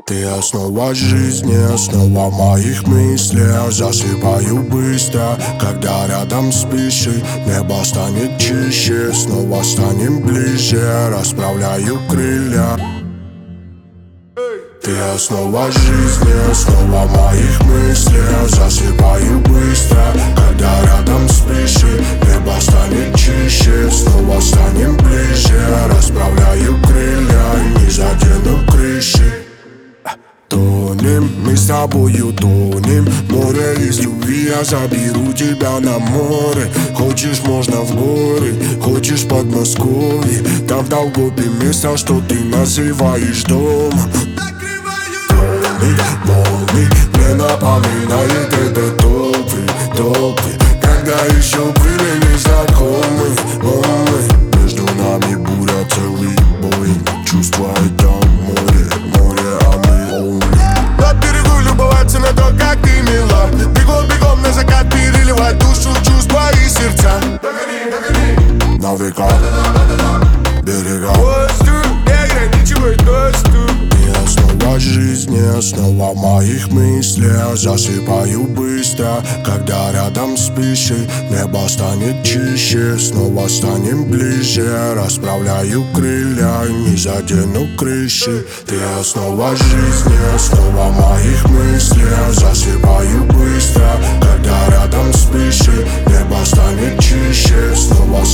Ты основа жизни, основа моих мыслей. Засыпаю быстро, когда рядом спишь, и небо станет чище, снова станем ближе. Расправляю крылья. Ты основа жизни, основа моих мыслей. Засыпаю быстро, когда рядом спишь, и небо станет чище, снова станем ближе. Расправляю крылья, не задену крыши. Тонем, мы с тобою тонем. Море из любви, я заберу тебя на море. Хочешь, можно в горы, хочешь Подмосковье. Там в Долгопе место, что ты называешь домом. Волны, мне напоминает это топы, когда еще были незнакомы. Между нами буря, целый бой. Чувства это море, а мы волны. На берегу любоваться на то, как ты мила. Бегом на закат переливать душу, чувства и сердца. На века берега. Ты основа жизни, основа моих мыслей. Засыпаю быстро, когда рядом спишь, и небо станет чище, снова станем ближе. Расправляю крылья, не задену крыши. Ты основа жизни, основа моих мыслей. Засыпаю быстро, когда рядом спишь, и небо станет чище, снова